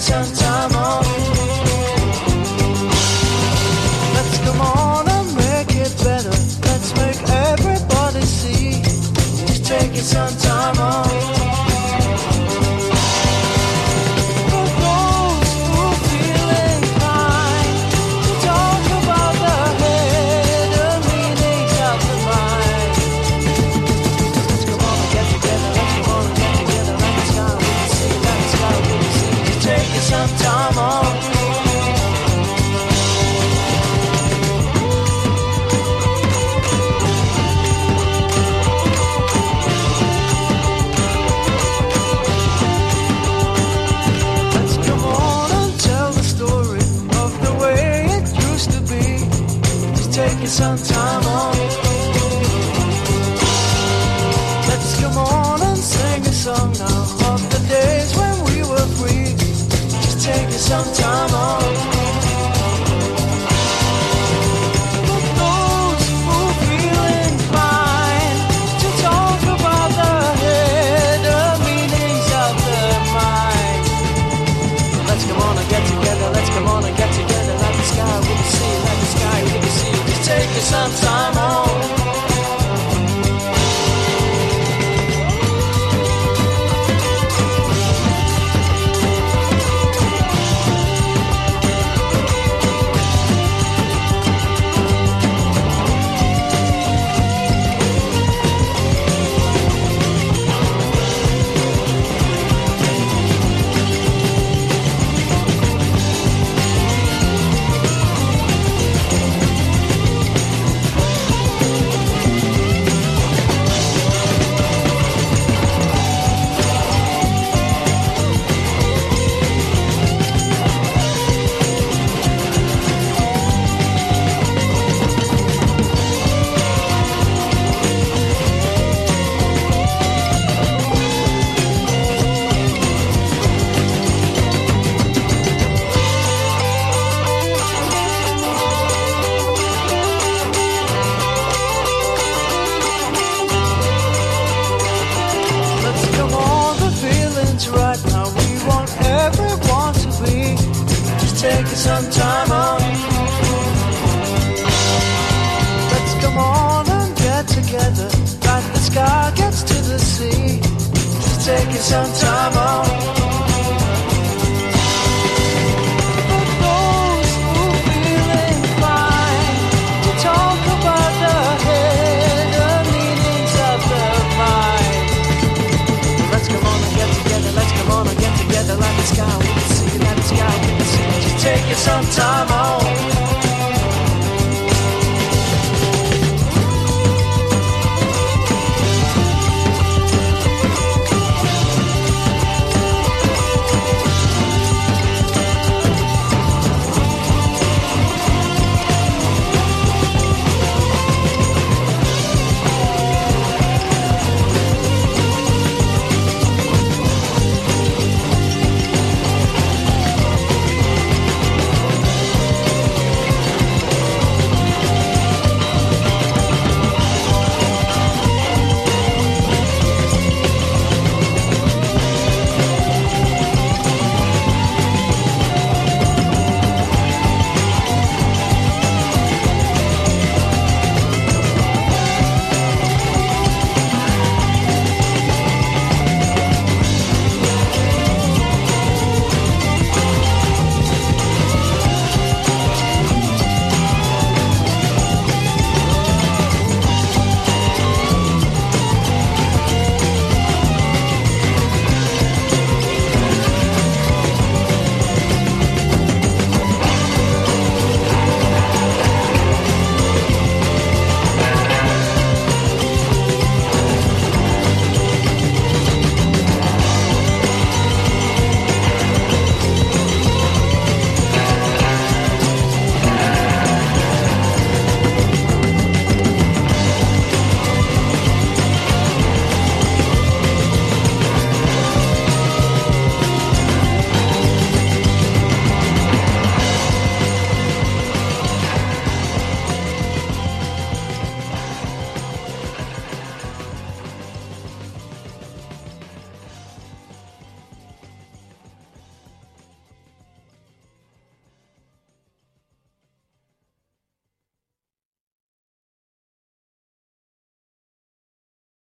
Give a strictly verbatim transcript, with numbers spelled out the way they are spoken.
some time off. Let's come on and make it better. Let's make everybody see. Just taking some time off. Some time off. Let's come on and tell the story of the way it used to be. Just taking some time off. Let's come on and sing a song now of the days when we were free. Taking some time off. For those who are feeling fine, to talk about the hidden meanings of their mind. Let's come on and get together, let's come on and get together. Like the sky with the sea, like the sky with the sea. Just taking some time off. Right now we want everyone to be just taking some time off. Let's come on and get together like the sky gets to the sea. Just taking some time off.